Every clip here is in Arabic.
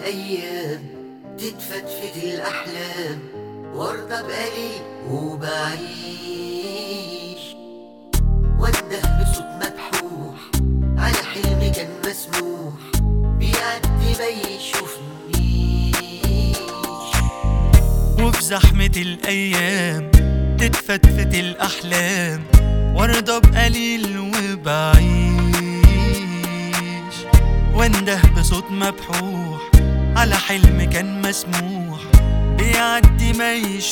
الأيام تتفتفت الأحلام وارضى بقليل وبعيش وانده بصوت مبحوح على حلم كان مسموح بيعدي ما يشوفنيش. وفي زحمة الأيام تتفتفت الأحلام وارضى بقليل وبعيش وانده بصوت مبحوح على حلم كان مسموح بيعدي ما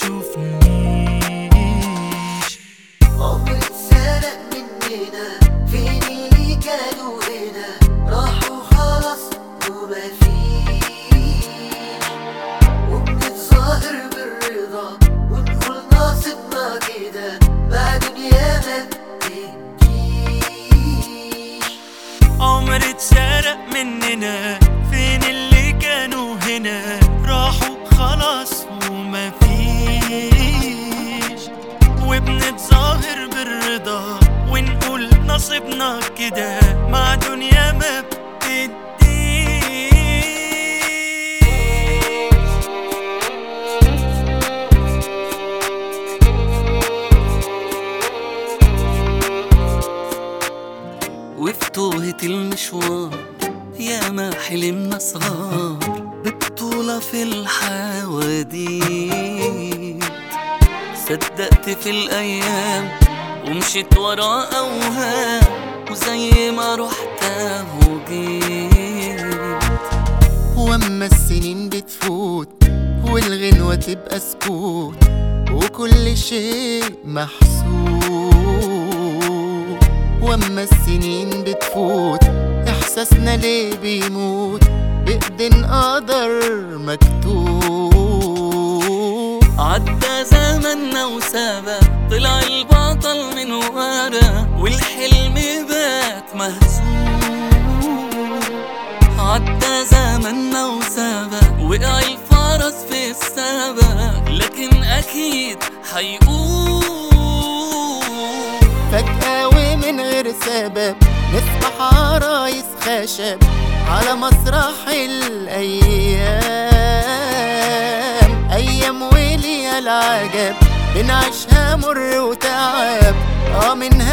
يشوفنيش. عمر اتسرق مننا فين اللي كانوا هنا راحوا خلاص ومفيش وبنتظاهر بالرضا ونقول ناصبنا كده مع دنيا ما بتديش. عمر اتسرق مننا فين اللي كانوا هنا راحوا خلاص ومفيش وبنتظاهر بالرضا ونقول نصيبنا كده مع دنيا ما بتديش. وفي توهة المشوار ياما حلمنا صغار ببطولة في الحواديت صدقت في الأيام ومشيت ورا أوهام وزي ما رحت وجيت. واما السنين بتفوت والغنوة تبقى سكوت وكل شيء محسوب. واما السنين بتفوت احساسنا ليه بيموت بإيدين قدر مكتوب. عدى زمننا وسابق طلع البطل من ورا والحلم بات مهزوم. عدى زمننا وسابق وقع الفرس في السبق لكن أكيد حيقوم. فجأة ومن غير سبب نصبح عرايس خشب على مسرح الأيام. أيام وليها العجب بنعيشها مر وتعب منها